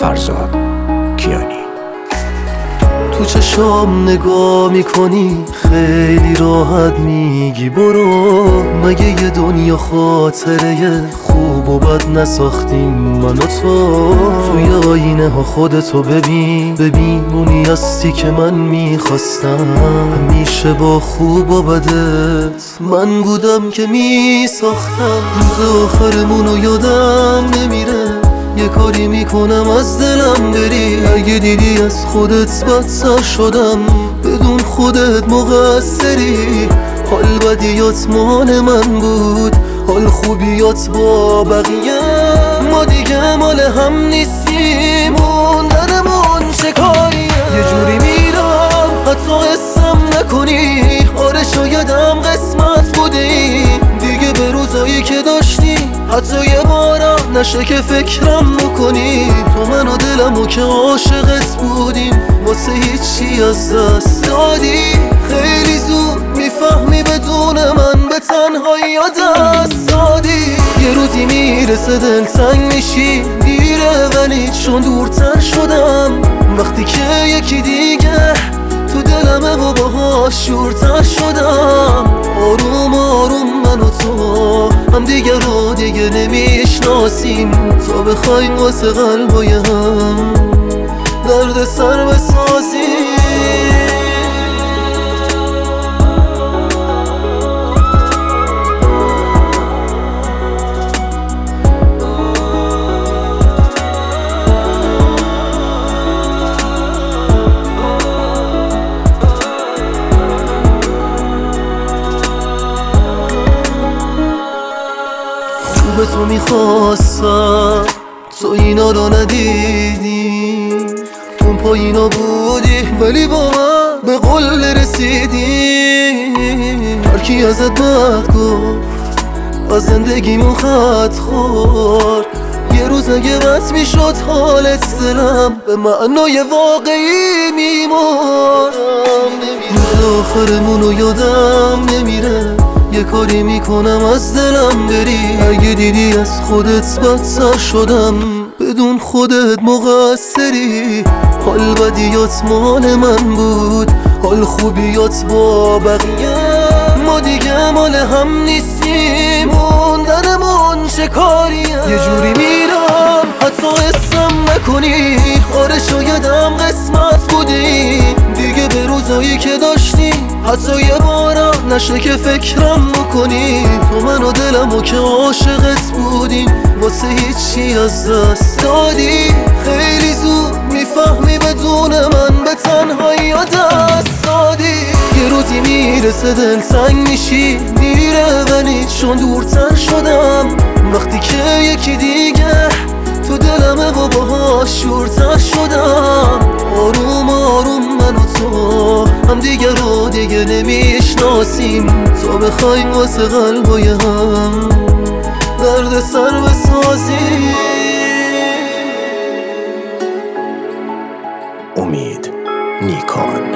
فرزاد کیانی. تو چشام نگاه میکنی خیلی راحت میگی برو، مگه یه دنیا خاطره خوب و بد نساختیم من و تو؟ توی آینه ها خودتو ببین اونی هستی که من میخواستم. همیشه با خوب و بدت من بودم که میساختم. روز آخرمونو یادم نمیره، یه کاری میکنم از دلم بری. اگه دیدی از خودت بدتر شدم، بدون خودت مقصری. حال بدیات مال من بود، حال خوبیات با بقیه. ما دیگه مال هم نیستیم، موندنمون چه کاریه؟ یه جوری میرم حتی اسم نکنی. آره شایدم قسمت بودی دیگه، به روزایی که داشتی حتی یه بارم نشه که فکرم بکنی. تو من و دلمو که عاشقت بودیم، واسه هیچی از دست دادی. خیلی زود میفهمی بدون من به تنهایی دست دادی. یه روزی میرسه دلتنگ میشی، دیره ولی چون دورتر شدم. وقتی که یکی دیگه تو دلمه و باهاش شورتر شدم. آروم آروم من و تو هم دیگه رو دیگه نمیشناسیم، تا بخوایم واسه قلبای هم درد سر بسازیم. به تو میخواستم، تو اینا رو ندیدی. اون پایینا بودی ولی با من به قول رسیدی. هرکی ازت بد گفت از زندگیمون خط خورد. یه روز اگه بس میشد حالت دلم به معنای واقعی میمرد. روز آخرمونو یادم نمیره، یه کاری میکنم از دلم بری. اگه دیدی از خودت بدتر شدم، بدون خودت مقصری. حال بدیات مال من بود، حال خوبیات با بقیه. ما دیگه مال هم نیستیم، موندنمون چه کاریه؟ یه جوری میرم حتی اسم نکنی. آره شایدم قسمت بودی دیگه، به روزایی که داشتی حتی یه بارم نشه که فکرم بکنی. تو من و دلمو که عاشقت بودیم، واسه هیچی از دست دادی. خیلی زود میفهمی بدون من به تنهایی دست دادی. یه روزی میرسه دلتنگ میشی، دیره ولی چون دورتر شدم. وقتی که یکی دیگه تو دلمه و باهاش شورتر شدم. آروم آروم من و تو هم دیگه رو دیگه نمیشناسیم، تا بخوایم واسه قلبای هم درد سر بسازیم. امید نیکان.